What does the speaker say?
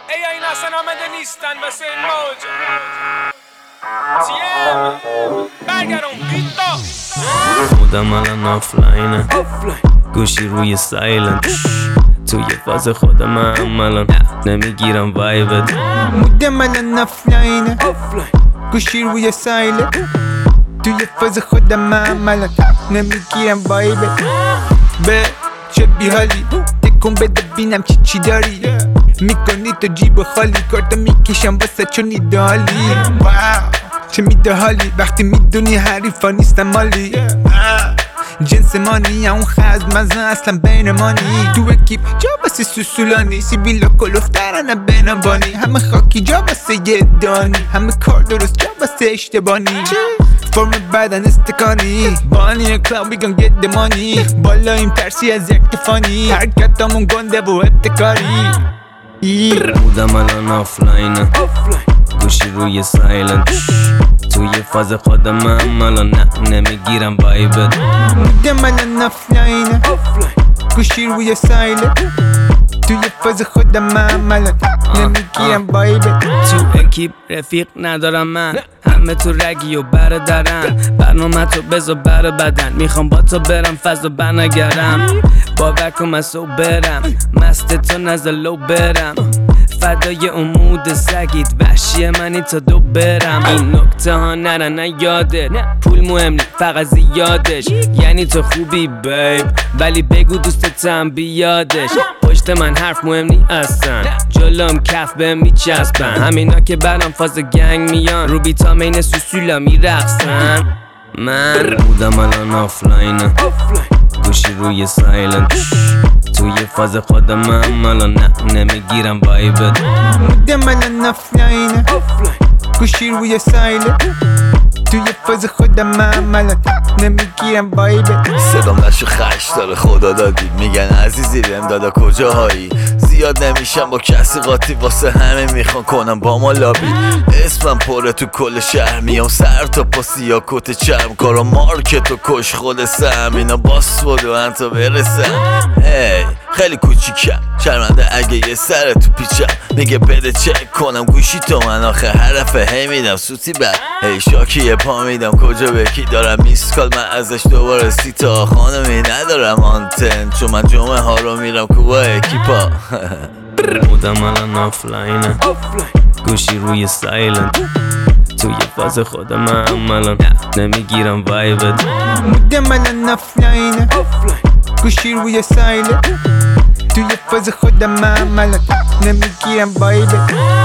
این اصلا آمده نیستن واسه این موج برگرون بیتا خودم الان آفلاینه گوشی روی سایلنت توی فاز خودم الان نمیگیرم وایبت مودم الان آفلاینه گوشی روی سایلنت توی فاز خودم الان نمیگیرم وایبت به چه بیحالی تکون بده بینم چی داری میکنی تو جیب خالی کارتا میکشم واسه چون ایدالی چه میده حالی وقتی میدونی حریفا نیستم مالی جنس مانی اون خزم مزن اصلا بین مانی تو اکیپ جا بسه سوسولانی سیبیلا کلوفترانه بینبانی همه خاکی جا بسه یه دانی همه کار درست جا بسه اشتبانی فرم بدن استکانی بانی کلاو بیگن گت دمانی بالا این پرسی از اکتفانی حرکتامون گنده و ابتکاری بودم الان آفلاینه گوشی روی سایلنت توی فاز خودم الان نمیگیرم وایبت بودم الان آفلاینه گوشی روی سایلنت توی فاز خودم الان نمیگیرم وایبت تو اکیپ رفیق ندارم من همه تو رگی و برادرن برنامه تو بذار بر بدن میخوام با تو برم فضا بنگرم باور کن من سو برم مست تو نزلو برم فدای امود سگید وحشی منی تا دو برم این نکته ها نرن یادت پول مهم نی فقط زیادش یعنی تو خوبی بیب ولی بگو دوستتم بیادش پشت من حرف مهم نی اصلا جلوم کف به میچسبن همینا که برام فاز گنگ میان رو بیتامین سوسولا میرقصن من بودم الان آفلاینه گوشی روی سایلنت توی فاز خودم الان نمیگیرم وایبت بودم الان آفلاینه گوشی روی سایلنت توی فاز خودم الان نمیگیرم وایبت صدام نشو خش داره خدا دادی میگن عزیزی بهم دادا کجاهایی زیاد نمیشم با کسی قاطی واسه همه میخوان کنم با ما لابی اسمم پره تو کل شهر میام سر تا پا سیا کت چرم کارا مارکت و کش خود سم اینا باس بود و انتا برسم هی خیلی کوچیکم شرمنده اگه یه سر تو پیچم میگه بده چک کنم گوشی تو من آخه حرفه هی میدم سوتی بر هی شاکی یه پا میدم کجا به کی دارم میسکال من ازش دوباره سیتا خانمی ندارم آنتن چون من جمعه ها رو میرم کوبا اکیپا بودم الان آفلاینه گوشی روی سایلنت توی فاز خودم الان نمیگیرم وایبت بودم الان آفلاینه گوشی روی سایلنت توی فاز خودم الان نمیگیرم وایبت